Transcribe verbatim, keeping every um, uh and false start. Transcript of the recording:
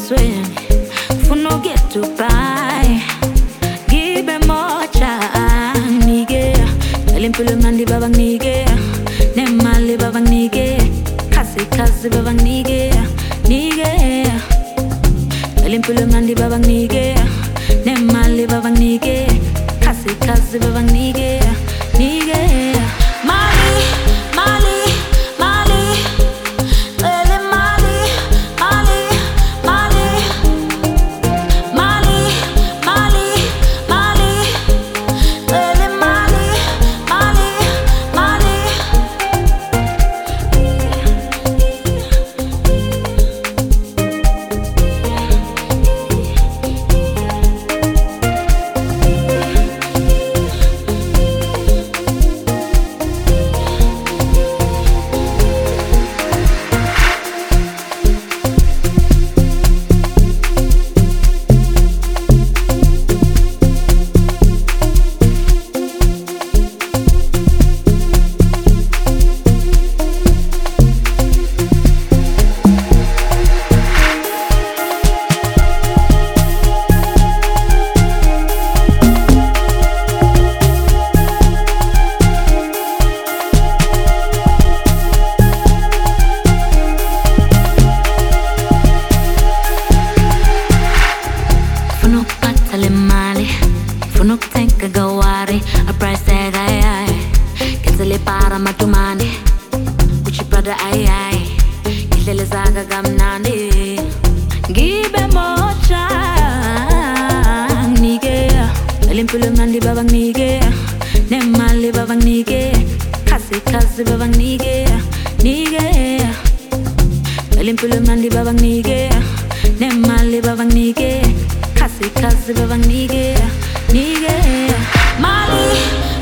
emzweni ufuna uget by. Gibe mocha nige elimpilo mandi baba nige nemali baba nige kasi kasi baba nige nige elimpilo mandi baba nige nemali baba nige kasi kasi baba nige nige mali mali mali ele mali mali mali mali mali mali ele mali mali mali Funuk tenka gawari a price tag ay ay Ketele para matumani Uchi prada ay ay Kilele zaga gamnani Gibe mocha nige Elimpilo mandi babang nige Nemali babang nige Kasi kasi babang nige Nige Elimpilo mandi babang nige Nemali babang nige Kasi kasi babang nige nige mali